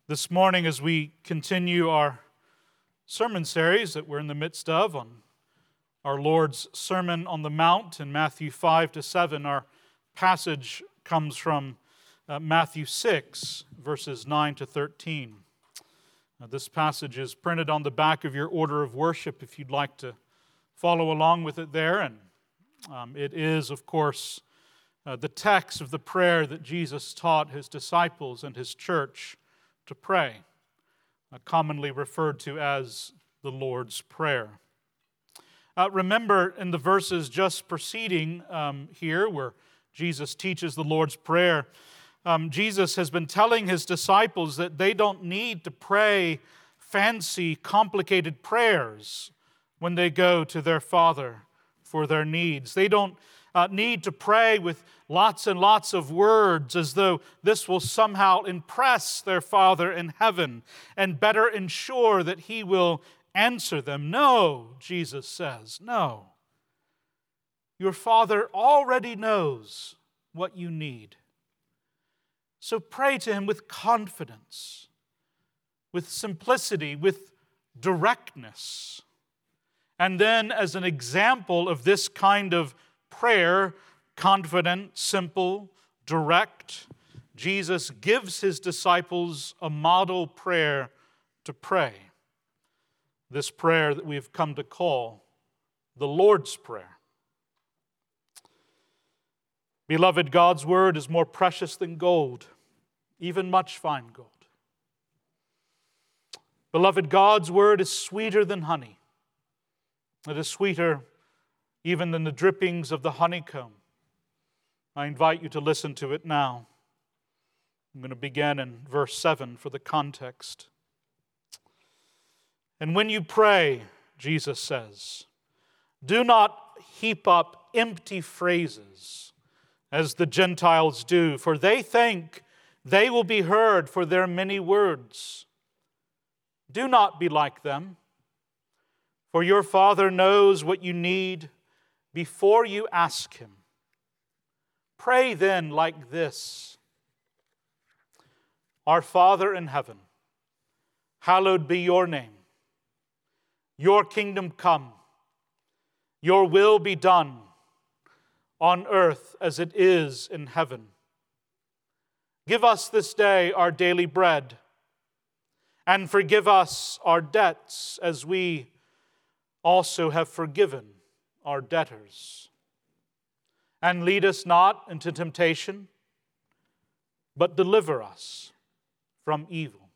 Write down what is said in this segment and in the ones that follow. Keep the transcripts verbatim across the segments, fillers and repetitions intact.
This morning, as we continue our sermon series that we're in the midst of on our Lord's Sermon on the Mount in Matthew five to seven, our passage comes from uh, Matthew six, verses nine to thirteen. Now, this passage is printed on the back of your order of worship if you'd like to follow along with it there. And um, it is, of course, uh, the text of the prayer that Jesus taught his disciples and his church to pray, uh, commonly referred to as the Lord's Prayer. Uh, remember in the verses just preceding um, here, where Jesus teaches the Lord's Prayer, um, Jesus has been telling his disciples that they don't need to pray fancy, complicated prayers when they go to their Father for their needs. They don't uh, need to pray with lots and lots of words as though this will somehow impress their Father in heaven and better ensure that he will answer them. No, Jesus says, no. Your Father already knows what you need. So pray to him with confidence, with simplicity, with directness. And then as an example of this kind of prayer, confident, simple, direct, Jesus gives his disciples a model prayer to pray. This prayer that we've come to call the Lord's Prayer. Beloved, God's word is more precious than gold, even much fine gold. Beloved, God's word is sweeter than honey. It is sweeter even than the drippings of the honeycomb. I invite you to listen to it now. I'm going to begin in verse seven for the context. And when you pray, Jesus says, do not heap up empty phrases as the Gentiles do, for they think they will be heard for their many words. Do not be like them, for your Father knows what you need before you ask him. Pray then like this: Our Father in heaven, hallowed be your name. Your kingdom come. Your will be done on earth as it is in heaven. Give us this day our daily bread, and forgive us our debts as we also have forgiven our debtors. And lead us not into temptation, but deliver us from evil.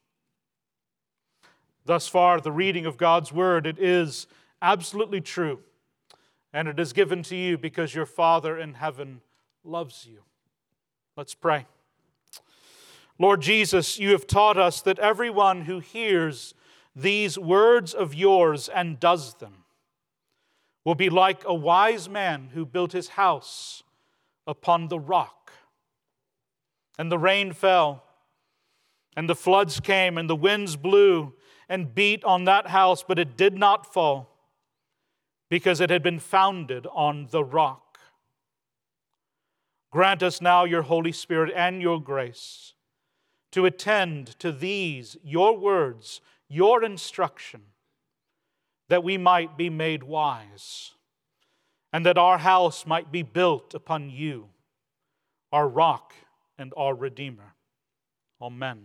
Thus far, the reading of God's word, it is absolutely true. And it is given to you because your Father in heaven loves you. Let's pray. Lord Jesus, you have taught us that everyone who hears these words of yours and does them will be like a wise man who built his house upon the rock. And the rain fell, and the floods came, and the winds blew and beat on that house, but it did not fall, because it had been founded on the rock. Grant us now your Holy Spirit and your grace to attend to these, your words, your instruction, that we might be made wise, and that our house might be built upon you, our rock and our Redeemer. Amen.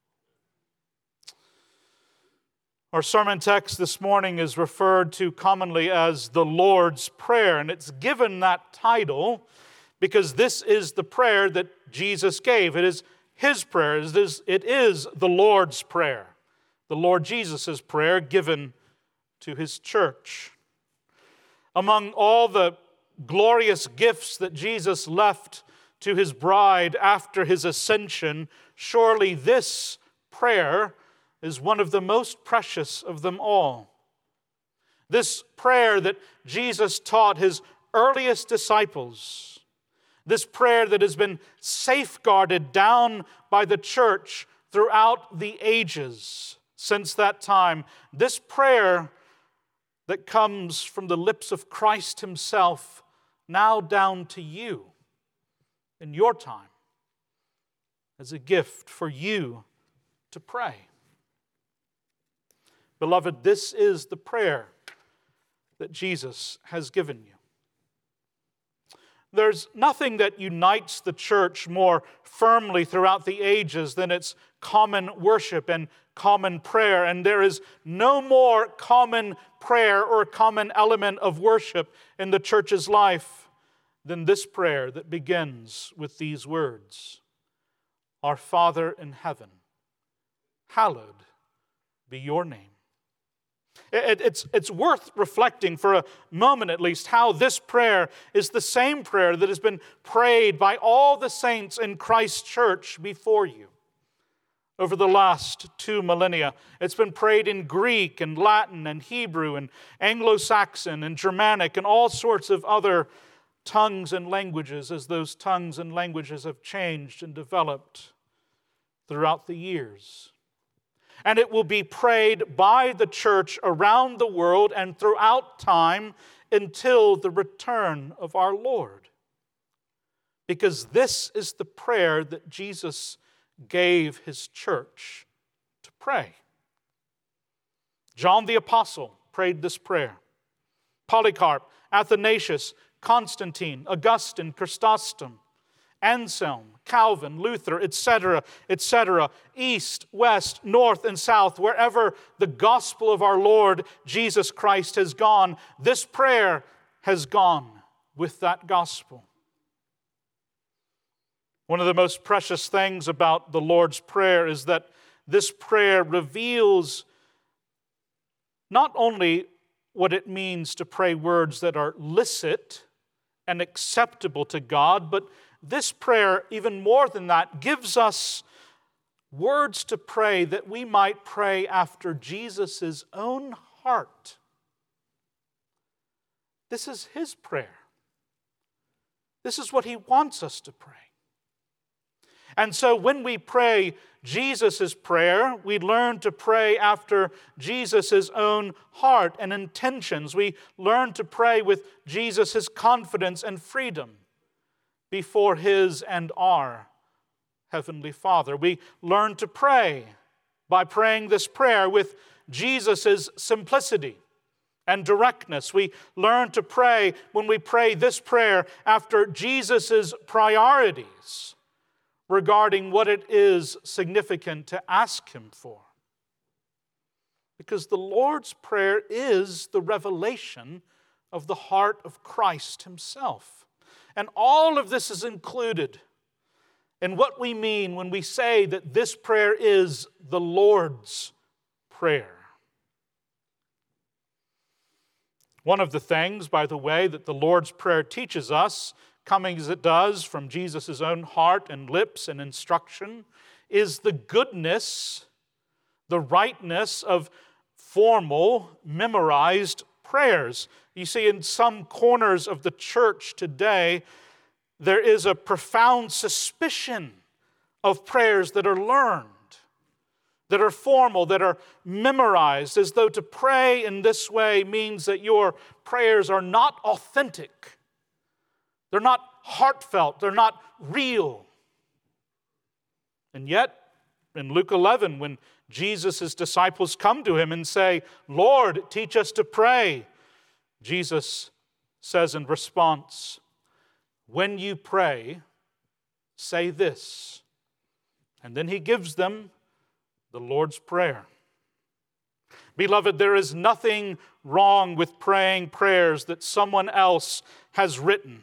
Our sermon text this morning is referred to commonly as the Lord's Prayer, and it's given that title because this is the prayer that Jesus gave. It is his prayer. It is, it is the Lord's Prayer, the Lord Jesus' prayer given to his church. Among all the glorious gifts that Jesus left to his bride after his ascension, surely this prayer is one of the most precious of them all. This prayer that Jesus taught his earliest disciples, this prayer that has been safeguarded down by the church throughout the ages since that time, this prayer that comes from the lips of Christ himself, now down to you in your time, as a gift for you to pray. Beloved, this is the prayer that Jesus has given you. There's nothing that unites the church more firmly throughout the ages than its common worship and common prayer. And there is no more common prayer or common element of worship in the church's life than this prayer that begins with these words: Our Father in heaven, hallowed be your name. It, it's, it's worth reflecting for a moment at least how this prayer is the same prayer that has been prayed by all the saints in Christ's church before you. Over the last two millennia, it's been prayed in Greek and Latin and Hebrew and Anglo-Saxon and Germanic and all sorts of other tongues and languages as those tongues and languages have changed and developed throughout the years. And it will be prayed by the church around the world and throughout time until the return of our Lord. Because this is the prayer that Jesus gave his church to pray. John the Apostle prayed this prayer. Polycarp, Athanasius, Constantine, Augustine, Chrysostom, Anselm, Calvin, Luther, et cetera, et cetera, east, west, north, and south, wherever the gospel of our Lord Jesus Christ has gone, this prayer has gone with that gospel. One of the most precious things about the Lord's Prayer is that this prayer reveals not only what it means to pray words that are licit and acceptable to God, but this prayer, even more than that, gives us words to pray that we might pray after Jesus' own heart. This is his prayer. This is what he wants us to pray. And so when we pray Jesus' prayer, we learn to pray after Jesus' own heart and intentions. We learn to pray with Jesus' confidence and freedom before his and our Heavenly Father. We learn to pray by praying this prayer with Jesus' simplicity and directness. We learn to pray when we pray this prayer after Jesus' priorities regarding what it is significant to ask him for. Because the Lord's Prayer is the revelation of the heart of Christ himself. And all of this is included in what we mean when we say that this prayer is the Lord's Prayer. One of the things, by the way, that the Lord's Prayer teaches us, coming as it does from Jesus' own heart and lips and instruction, is the goodness, the rightness of formal, memorized prayers. You see, in some corners of the church today, there is a profound suspicion of prayers that are learned, that are formal, that are memorized, as though to pray in this way means that your prayers are not authentic. They're not heartfelt. They're not real. And yet, in Luke eleven, when Jesus' disciples come to him and say, "Lord, teach us to pray," Jesus says in response, "When you pray, say this." And then he gives them the Lord's Prayer. Beloved, there is nothing wrong with praying prayers that someone else has written,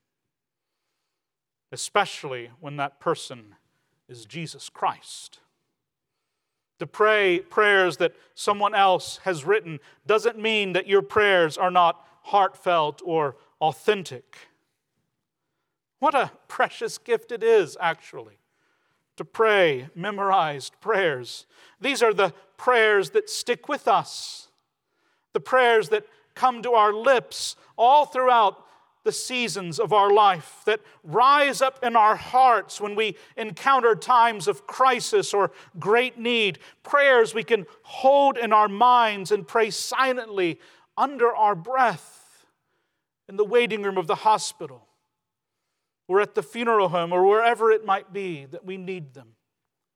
especially when that person is Jesus Christ. To pray prayers that someone else has written doesn't mean that your prayers are not heartfelt or authentic. What a precious gift it is, actually, to pray memorized prayers. These are the prayers that stick with us, the prayers that come to our lips all throughout the seasons of our life, that rise up in our hearts when we encounter times of crisis or great need, prayers we can hold in our minds and pray silently under our breath in the waiting room of the hospital or at the funeral home or wherever it might be that we need them.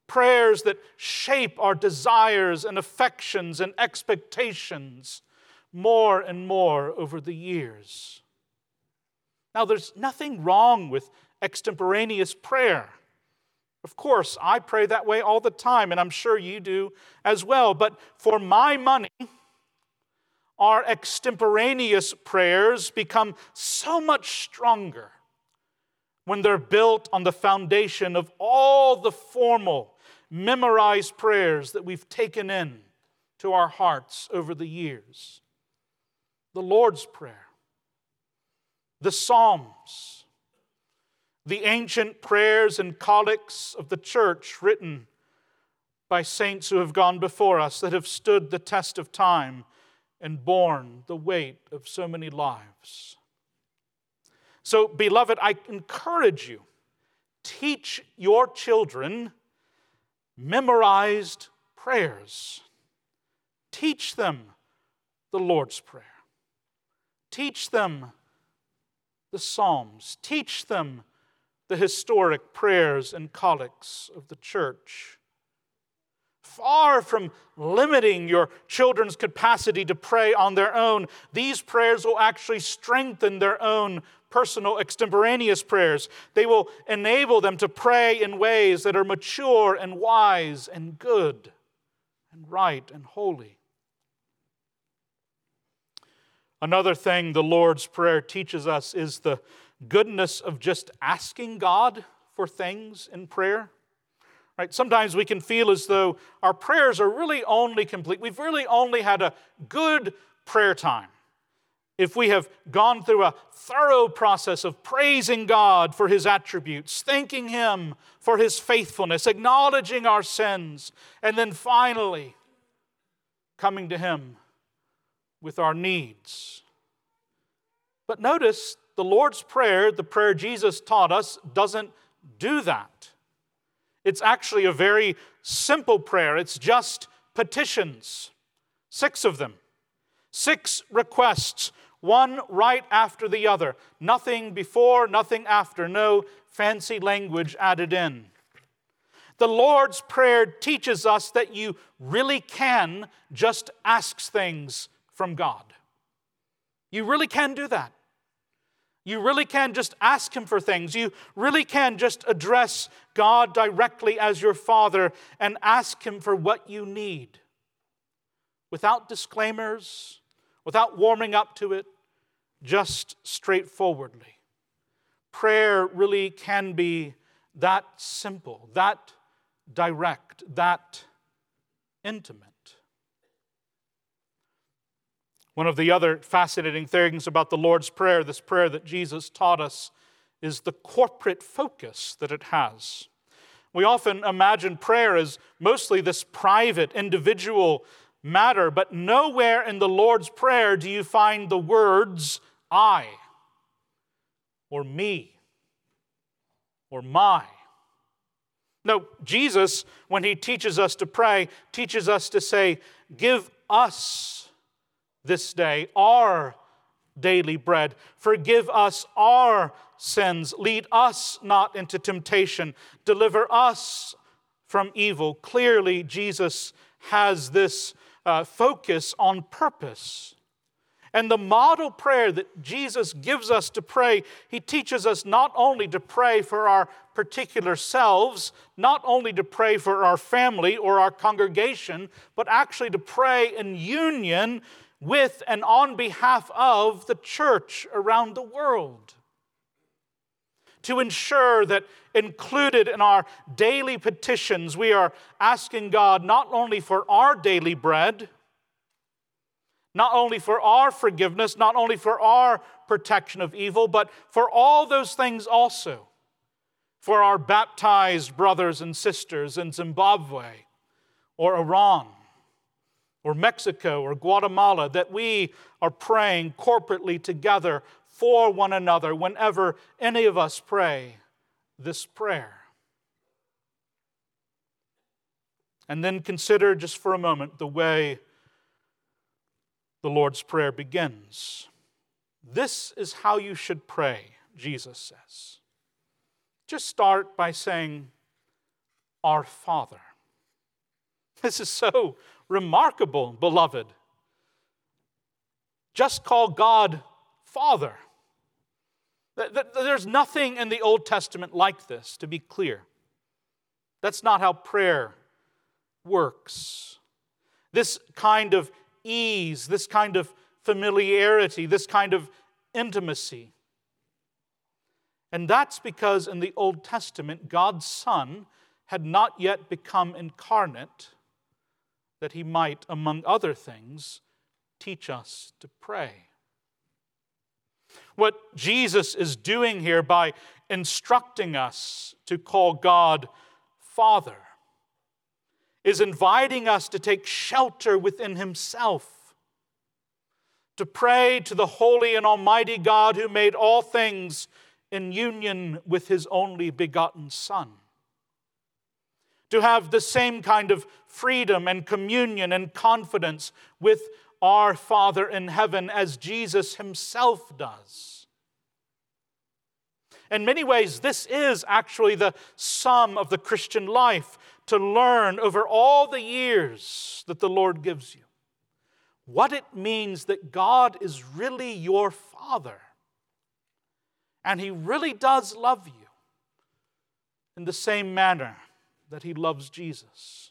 prayers that shape our desires and affections and expectations more and more over the years. Now, there's nothing wrong with extemporaneous prayer. Of course, I pray that way all the time, and I'm sure you do as well. But for my money, our extemporaneous prayers become so much stronger when they're built on the foundation of all the formal, memorized prayers that we've taken in to our hearts over the years. The Lord's Prayer, the Psalms, the ancient prayers and collects of the church written by saints who have gone before us that have stood the test of time and borne the weight of so many lives. So, beloved, I encourage you, teach your children memorized prayers. Teach them the Lord's Prayer. Teach them the Psalms. Teach them the historic prayers and collects of the church. Far from limiting your children's capacity to pray on their own, these prayers will actually strengthen their own personal extemporaneous prayers. They will enable them to pray in ways that are mature and wise and good and right and holy. Another thing the Lord's Prayer teaches us is the goodness of just asking God for things in prayer. Right? Sometimes we can feel as though our prayers are really only complete. We've really only had a good prayer time if we have gone through a thorough process of praising God for His attributes, thanking Him for His faithfulness, acknowledging our sins, and then finally coming to Him with our needs. But notice, the Lord's Prayer, the prayer Jesus taught us, doesn't do that. It's actually a very simple prayer. It's just petitions, six of them. Six requests, one right after the other. Nothing before, nothing after, no fancy language added in. The Lord's Prayer teaches us that you really can just ask things from God. You really can do that. You really can just ask Him for things. You really can just address God directly as your Father and ask Him for what you need. Without disclaimers, without warming up to it, just straightforwardly. Prayer really can be that simple, that direct, that intimate. One of the other fascinating things about the Lord's Prayer, this prayer that Jesus taught us, is the corporate focus that it has. We often imagine prayer as mostly this private, individual matter, but nowhere in the Lord's Prayer do you find the words I, or me, or my. No, Jesus, when He teaches us to pray, teaches us to say, give us this day our daily bread. Forgive us our sins. Lead us not into temptation. Deliver us from evil. Clearly, Jesus has this uh, focus on purpose. And the model prayer that Jesus gives us to pray, He teaches us not only to pray for our particular selves, not only to pray for our family or our congregation, but actually to pray in union with and on behalf of the church around the world. To ensure that included in our daily petitions, we are asking God not only for our daily bread, not only for our forgiveness, not only for our protection of evil, but for all those things also. For our baptized brothers and sisters in Zimbabwe or Iran, or Mexico, or Guatemala, that we are praying corporately together for one another whenever any of us pray this prayer. And then consider just for a moment the way the Lord's Prayer begins. This is how you should pray, Jesus says. Just start by saying, our Father. This is so remarkable, beloved. Just call God Father. There's nothing in the Old Testament like this, to be clear. That's not how prayer works. This kind of ease, this kind of familiarity, this kind of intimacy. And that's because in the Old Testament, God's Son had not yet become incarnate, that he might, among other things, teach us to pray. What Jesus is doing here by instructing us to call God Father is inviting us to take shelter within himself, to pray to the holy and almighty God who made all things in union with his only begotten Son, to have the same kind of freedom and communion and confidence with our Father in heaven as Jesus himself does. In many ways, this is actually the sum of the Christian life, to learn over all the years that the Lord gives you what it means that God is really your Father, and he really does love you in the same manner that he loves Jesus.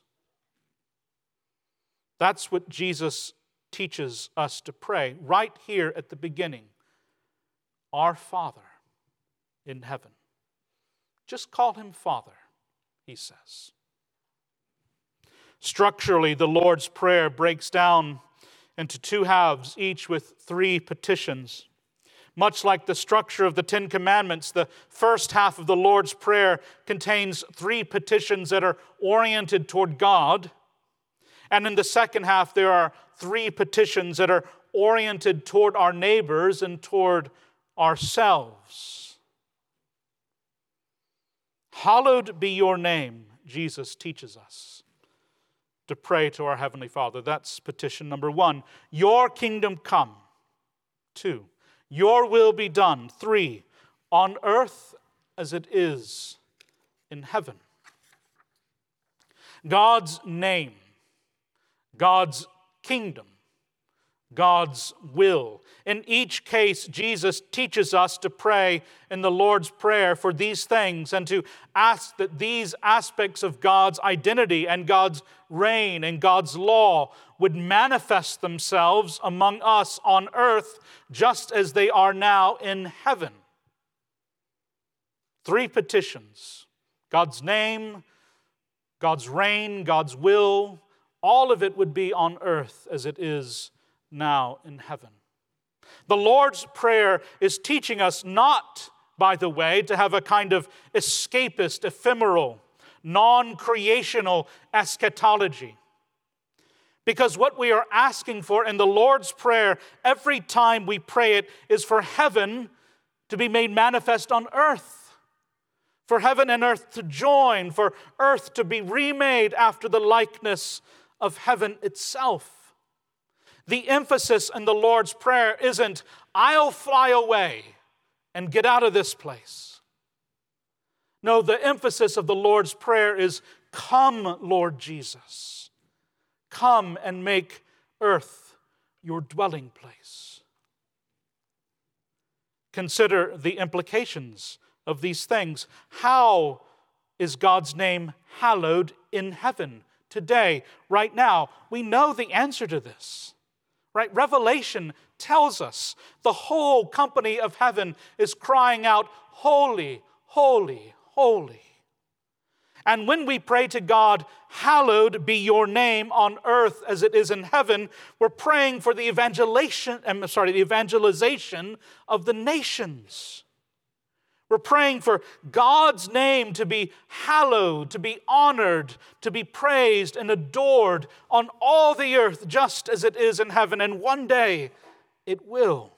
That's what Jesus teaches us to pray right here at the beginning. Our Father in heaven. Just call him Father, he says. Structurally, the Lord's Prayer breaks down into two halves, each with three petitions. Much like the structure of the Ten Commandments, the first half of the Lord's Prayer contains three petitions that are oriented toward God. And in the second half, there are three petitions that are oriented toward our neighbors and toward ourselves. Hallowed be your name, Jesus teaches us to pray to our Heavenly Father. That's petition number one. Your kingdom come. Two, your will be done. Three, on earth as it is in heaven. God's name, God's kingdom, God's will. In each case, Jesus teaches us to pray in the Lord's Prayer for these things and to ask that these aspects of God's identity and God's reign and God's law would manifest themselves among us on earth just as they are now in heaven. Three petitions: God's name, God's reign, God's will. All of it would be on earth as it is now in heaven. The Lord's Prayer is teaching us not, by the way, to have a kind of escapist, ephemeral, non-creational eschatology. Because what we are asking for in the Lord's Prayer, every time we pray it, is for heaven to be made manifest on earth. For heaven and earth to join, for earth to be remade after the likeness of heaven itself. The emphasis in the Lord's Prayer isn't, I'll fly away and get out of this place. No, the emphasis of the Lord's Prayer is, come, Lord Jesus. Come and make earth your dwelling place. Consider the implications of these things. How is God's name hallowed in heaven today, right now? We know the answer to this. Right? Revelation tells us the whole company of heaven is crying out, holy, holy, holy. And when we pray to God, hallowed be your name on earth as it is in heaven, we're praying for the evangelization, I'm sorry, the evangelization of the nations. We're praying for God's name to be hallowed, to be honored, to be praised and adored on all the earth just as it is in heaven. And one day it will.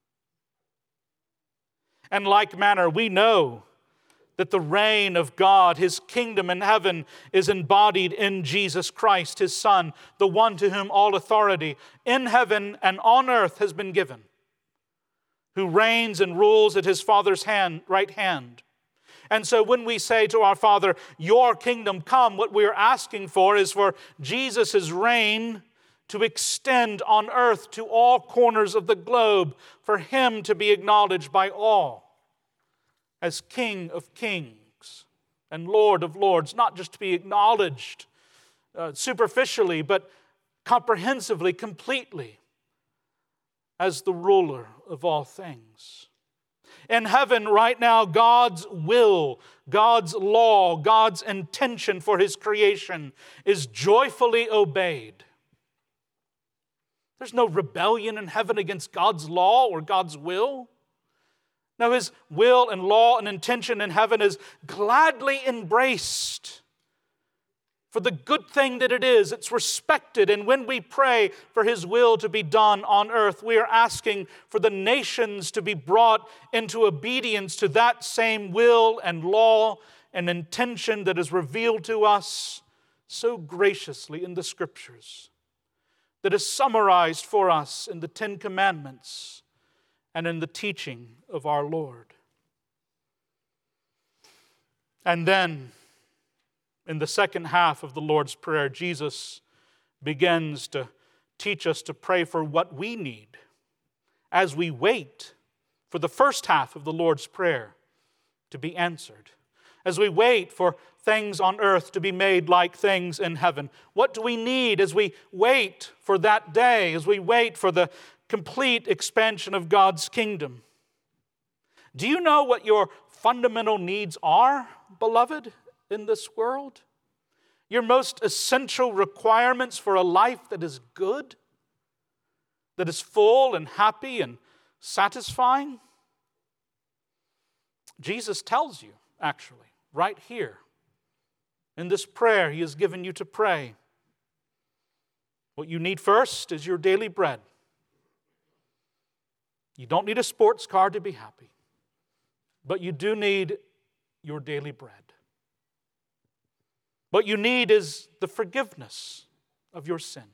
In like manner, we know that the reign of God, his kingdom in heaven, is embodied in Jesus Christ, his Son, the one to whom all authority in heaven and on earth has been given, who reigns and rules at his Father's hand, right hand. And so when we say to our Father, your kingdom come, what we're asking for is for Jesus' reign to extend on earth to all corners of the globe, for him to be acknowledged by all as King of kings and Lord of lords, not just to be acknowledged uh, superficially, but comprehensively, completely, as the ruler of all things. In heaven right now, God's will, God's law, God's intention for his creation is joyfully obeyed. There's no rebellion in heaven against God's law or God's will. No, his will and law and intention in heaven is gladly embraced for the good thing that it is. It's respected. And when we pray for his will to be done on earth, we are asking for the nations to be brought into obedience to that same will and law and intention that is revealed to us so graciously in the Scriptures, that is summarized for us in the Ten Commandments and in the teaching of our Lord. And then, in the second half of the Lord's Prayer, Jesus begins to teach us to pray for what we need as we wait for the first half of the Lord's Prayer to be answered. As we wait for things on earth to be made like things in heaven. What do we need as we wait for that day, as we wait for the complete expansion of God's kingdom? Do you know what your fundamental needs are, beloved, in this world? Your most essential requirements for a life that is good, that is full and happy and satisfying? Jesus tells you, actually, right here, in this prayer he has given you to pray. What you need first is your daily bread. You don't need a sports car to be happy, but you do need your daily bread. What you need is the forgiveness of your sin,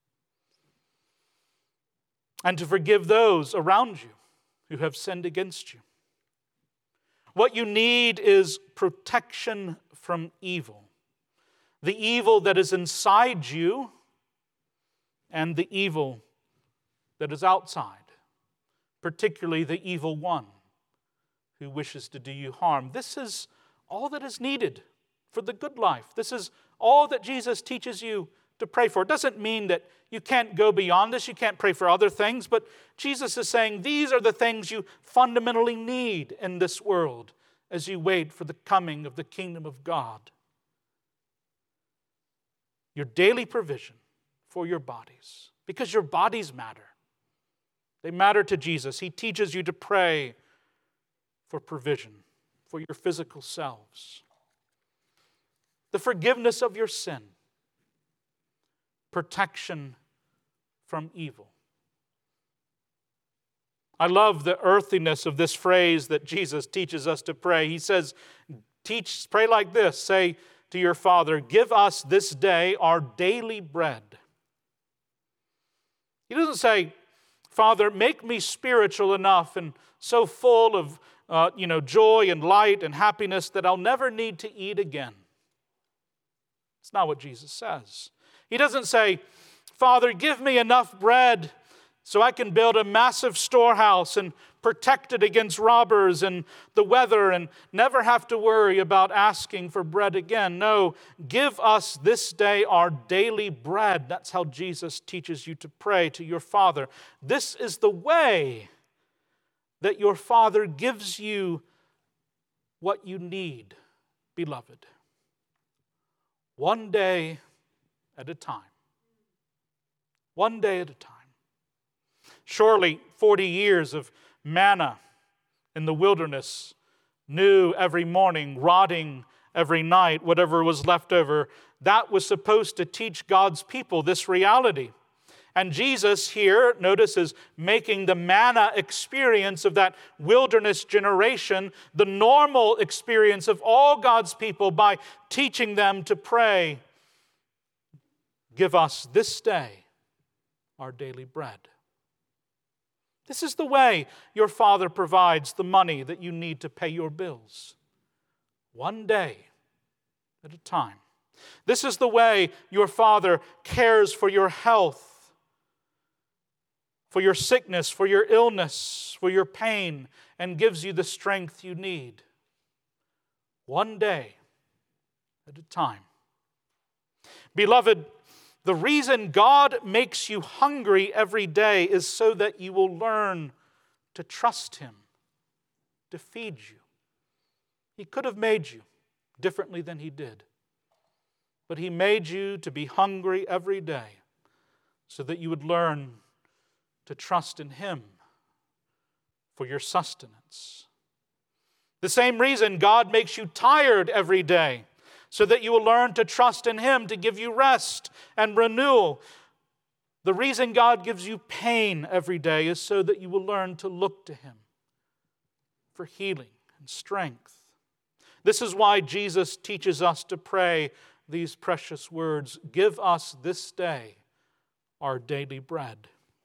and to forgive those around you who have sinned against you. What you need is protection from evil, the evil that is inside you and the evil that is outside, particularly the evil one who wishes to do you harm. This is all that is needed for the good life. This is all that Jesus teaches you to pray for. It doesn't mean that you can't go beyond this, you can't pray for other things, but Jesus is saying these are the things you fundamentally need in this world as you wait for the coming of the kingdom of God. Your daily provision for your bodies, because your bodies matter. They matter to Jesus. He teaches you to pray for provision for your physical selves. The forgiveness of your sin, protection from evil. I love the earthiness of this phrase that Jesus teaches us to pray. He says, teach, pray like this, say to your Father, give us this day our daily bread. He doesn't say, Father, make me spiritual enough and so full of uh, you know, joy and light and happiness that I'll never need to eat again. It's not what Jesus says. He doesn't say, Father, give me enough bread so I can build a massive storehouse and protect it against robbers and the weather and never have to worry about asking for bread again. No, give us this day our daily bread. That's how Jesus teaches you to pray to your Father. This is the way that your Father gives you what you need, beloved. One day at a time. One day at a time. Surely forty years of manna in the wilderness, new every morning, rotting every night, whatever was left over, that was supposed to teach God's people this reality. And Jesus here, notice, is making the manna experience of that wilderness generation the normal experience of all God's people by teaching them to pray, give us this day our daily bread. This is the way your Father provides the money that you need to pay your bills. one day at a time. This is the way your Father cares for your health, for your sickness, for your illness, for your pain, and gives you the strength you need. One day at a time. Beloved, the reason God makes you hungry every day is so that you will learn to trust Him, to feed you. He could have made you differently than He did. But He made you to be hungry every day so that you would learn to trust in Him for your sustenance. The same reason God makes you tired every day so that you will learn to trust in Him to give you rest and renewal. The reason God gives you pain every day is so that you will learn to look to Him for healing and strength. This is why Jesus teaches us to pray these precious words, "Give us this day our daily bread."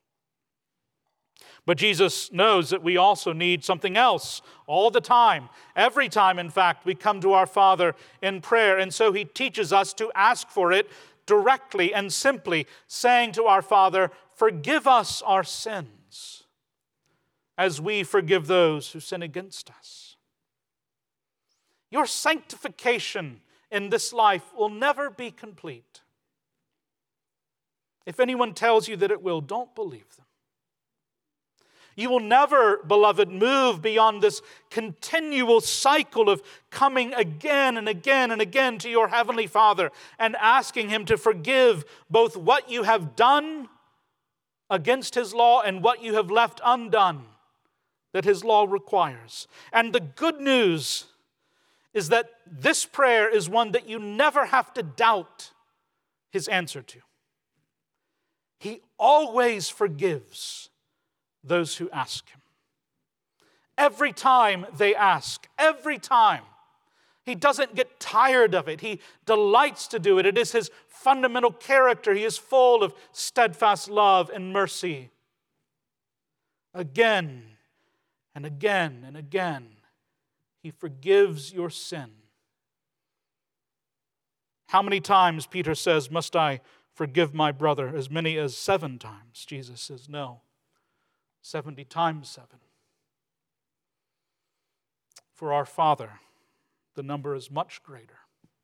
But Jesus knows that we also need something else all the time. Every time, in fact, we come to our Father in prayer. And so He teaches us to ask for it directly and simply, saying to our Father, "Forgive us our sins, as we forgive those who sin against us." Your sanctification in this life will never be complete. If anyone tells you that it will, don't believe them. You will never, beloved, move beyond this continual cycle of coming again and again and again to your Heavenly Father and asking Him to forgive both what you have done against His law and what you have left undone that His law requires. And the good news is that this prayer is one that you never have to doubt His answer to. He always forgives those who ask Him. Every time they ask, every time. He doesn't get tired of it. He delights to do it. It is His fundamental character. He is full of steadfast love and mercy. Again and again and again, He forgives your sin. How many times, Peter says, must I forgive my brother? As many as seven times. Jesus says, no. Seventy times seven. For our Father, the number is much greater.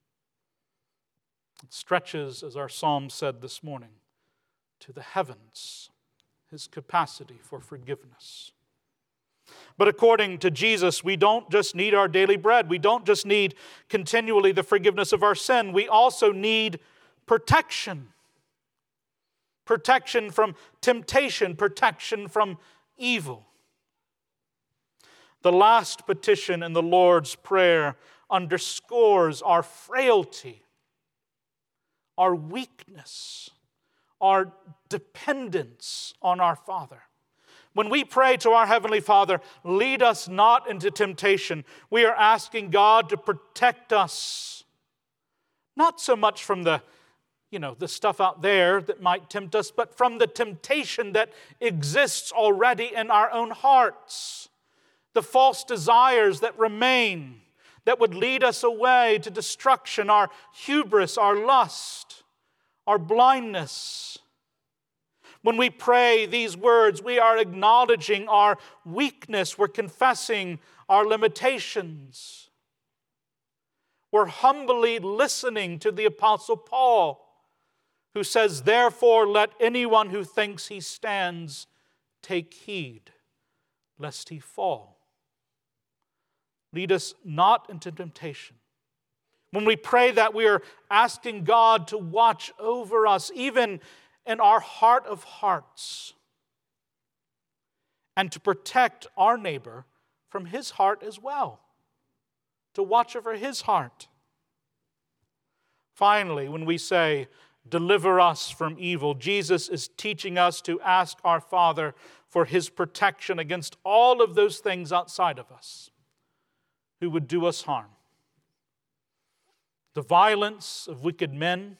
It stretches, as our psalm said this morning, to the heavens, His capacity for forgiveness. But according to Jesus, we don't just need our daily bread. We don't just need continually the forgiveness of our sin. We also need protection. Protection from temptation, protection from evil. The last petition in the Lord's Prayer underscores our frailty, our weakness, our dependence on our Father. When we pray to our Heavenly Father, lead us not into temptation, we are asking God to protect us, not so much from the you know, the stuff out there that might tempt us, but from the temptation that exists already in our own hearts. The false desires that remain, that would lead us away to destruction, our hubris, our lust, our blindness. When we pray these words, we are acknowledging our weakness. We're confessing our limitations. We're humbly listening to the Apostle Paul, who says, "Therefore let anyone who thinks he stands take heed, lest he fall." Lead us not into temptation. When we pray that, we are asking God to watch over us, even in our heart of hearts, and to protect our neighbor from his heart as well, to watch over his heart. Finally, when we say, "Deliver us from evil," Jesus is teaching us to ask our Father for His protection against all of those things outside of us who would do us harm. The violence of wicked men,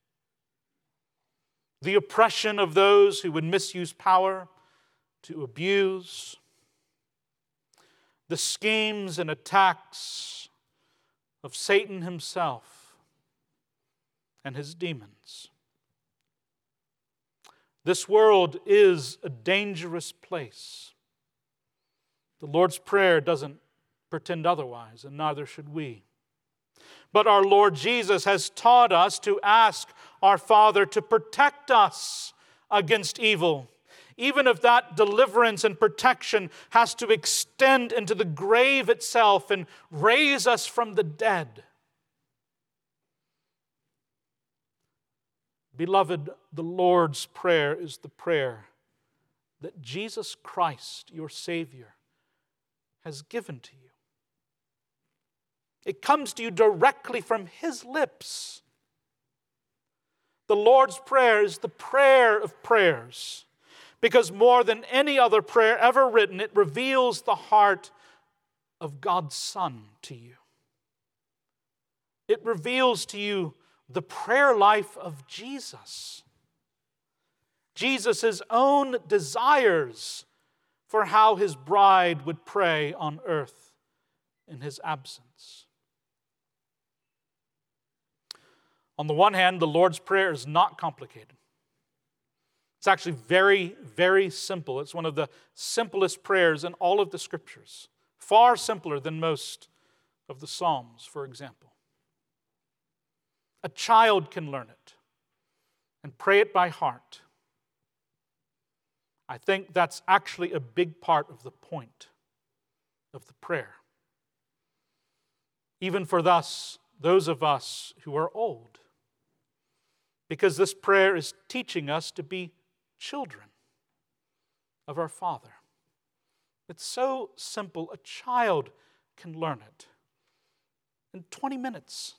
the oppression of those who would misuse power to abuse, the schemes and attacks of Satan himself and his demons. This world is a dangerous place. The Lord's Prayer doesn't pretend otherwise, and neither should we. But our Lord Jesus has taught us to ask our Father to protect us against evil, even if that deliverance and protection has to extend into the grave itself and raise us from the dead. Beloved, the Lord's Prayer is the prayer that Jesus Christ, your Savior, has given to you. It comes to you directly from His lips. The Lord's Prayer is the prayer of prayers, because more than any other prayer ever written, it reveals the heart of God's Son to you. It reveals to you the prayer life of Jesus. Jesus' own desires for how His bride would pray on earth in His absence. On the one hand, the Lord's Prayer is not complicated. It's actually very, very simple. It's one of the simplest prayers in all of the Scriptures. Far simpler than most of the Psalms, for example. A child can learn it and pray it by heart. I think that's actually a big part of the point of the prayer. Even for thus, those of us who are old. Because this prayer is teaching us to be children of our Father. It's so simple, a child can learn it in twenty minutes.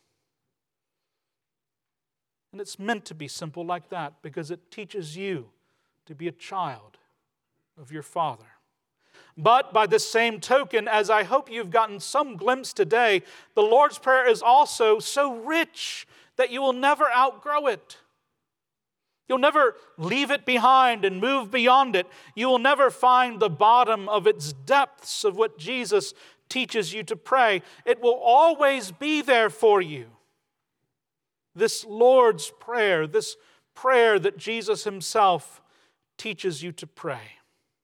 And it's meant to be simple like that because it teaches you to be a child of your Father. But by the same token, as I hope you've gotten some glimpse today, the Lord's Prayer is also so rich that you will never outgrow it. You'll never leave it behind and move beyond it. You will never find the bottom of its depths of what Jesus teaches you to pray. It will always be there for you. This Lord's Prayer, this prayer that Jesus Himself teaches you to pray.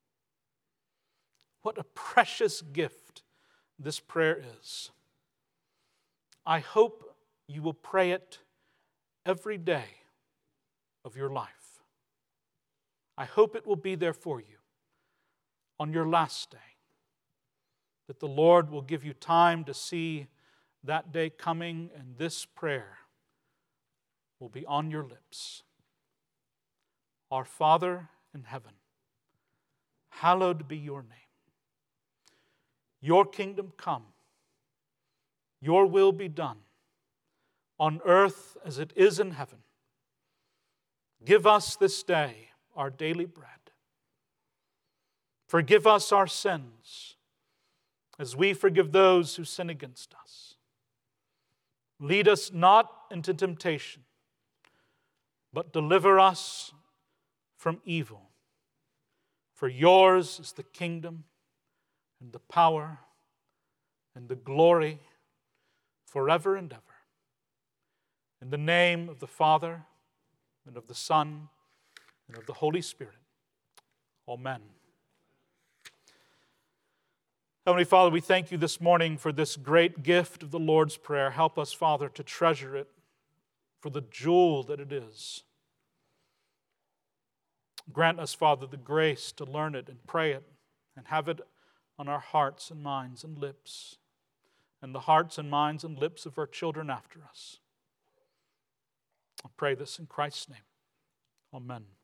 What a precious gift this prayer is. I hope you will pray it every day of your life. I hope it will be there for you on your last day. That the Lord will give you time to see that day coming, and this prayer will be on your lips. Our Father in heaven, hallowed be your name. Your kingdom come. Your will be done on earth as it is in heaven. Give us this day our daily bread. Forgive us our sins as we forgive those who sin against us. Lead us not into temptation, but deliver us from evil. For yours is the kingdom and the power and the glory forever and ever. In the name of the Father, and of the Son, and of the Holy Spirit. Amen. Heavenly Father, we thank you this morning for this great gift of the Lord's Prayer. Help us, Father, to treasure it for the jewel that it is. Grant us, Father, the grace to learn it and pray it and have it on our hearts and minds and lips, and the hearts and minds and lips of our children after us. I pray this in Christ's name. Amen.